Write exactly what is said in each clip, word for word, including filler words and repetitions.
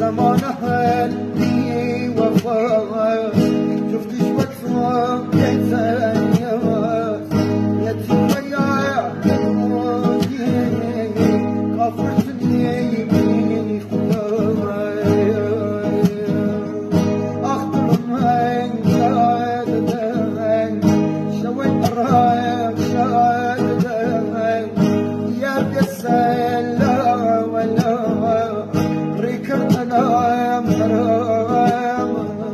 زمان هلی وفا شفتش بطرق يتنياس يتنيا يتنودي غفرتني يميني خداي أخطر من شاددين شويت الرايق شاددين يا بيسلا ولا ركرتنا مرام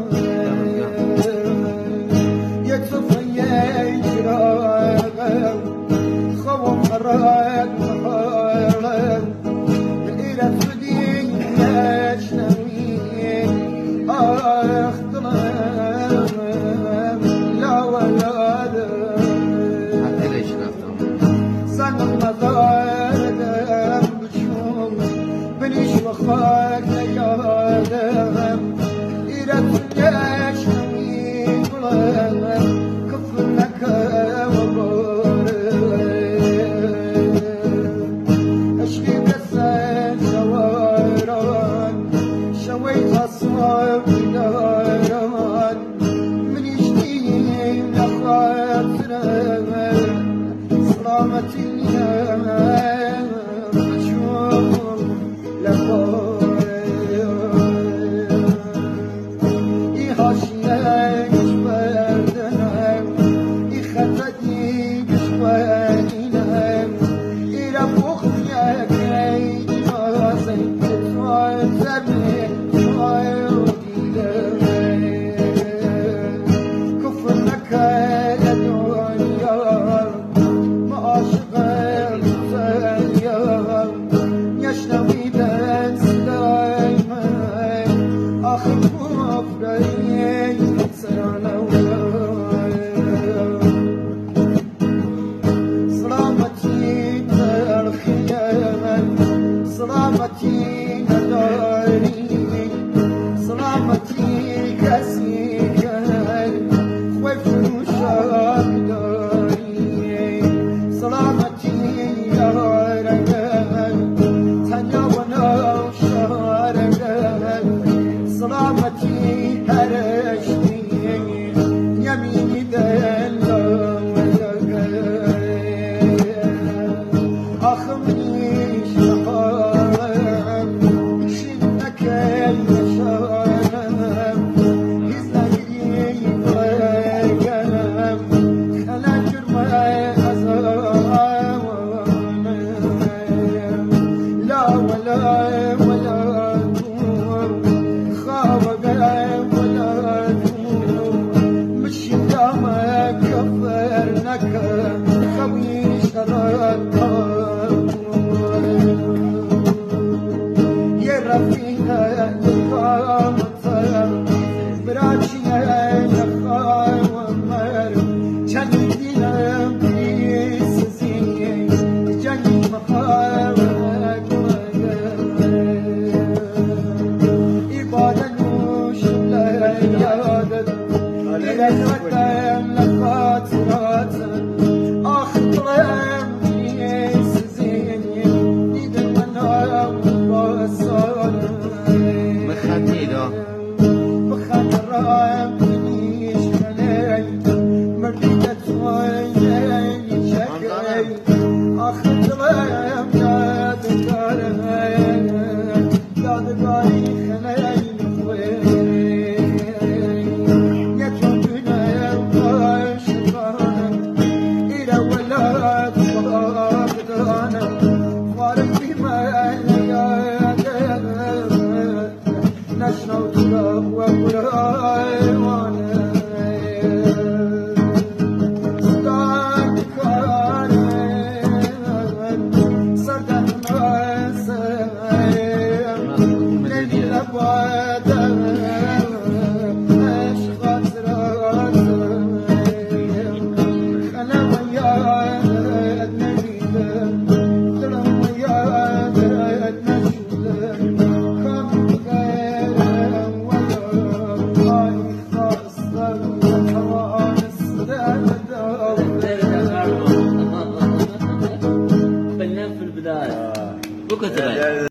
يكفي يجراغ خوم حراك محارك إلى فدين يشنوين آخ ظلام لا ولا حتى ليش رفتم صنع مضار بشوم بنيش وخاك يا آدم إلى تنياش نوين ظلام كفر لك وبارك أشكي بسان شواران شويت أصحاب ناران من يشتيم لخاطرنا سلامتي بشوم لخاطر يهاشيك شبردنا يخطدي بشوانينا إلى بوخيك يجازي تتوازرني ويودينا كفر لك لدنيا ما أشغل ثانية يشتوي بس دايما آخر مفرين سرنا سلامتي الخيام سلامتي داري سلامتي كسيكا وفروش داري سلامتي يا رجال تنيا ونوشا رجال سلامتي هرشتي يميني دلا أخمني شحام شنك يشام يزايدي ويقام خلا جرمي أزام لا ولا ولا دور خاوة ولا دور مش دامك كفرنك خوي شرطك يا رفيقة يا قامتها براشي يا خاومر جنينا بيسزين جني محاولك إبادة نوش لا يادت إلى الوطن لخاطرات أخطرم بيسزين إذا المنام بصار مخطي ده بخان الرام بنيش خلي مرديدة ويني شكري أخطرم يا دكاري يا دكاري خلي خوي يا جنبنا يا واشقان إلى ولاد وأبدانا فارق بما يا نشنو تراب وقراي وانا صداك كاري صدق ناسي ليلي الأبواد أشغال راسي خلا وياك نجيب ترى وياك نجيب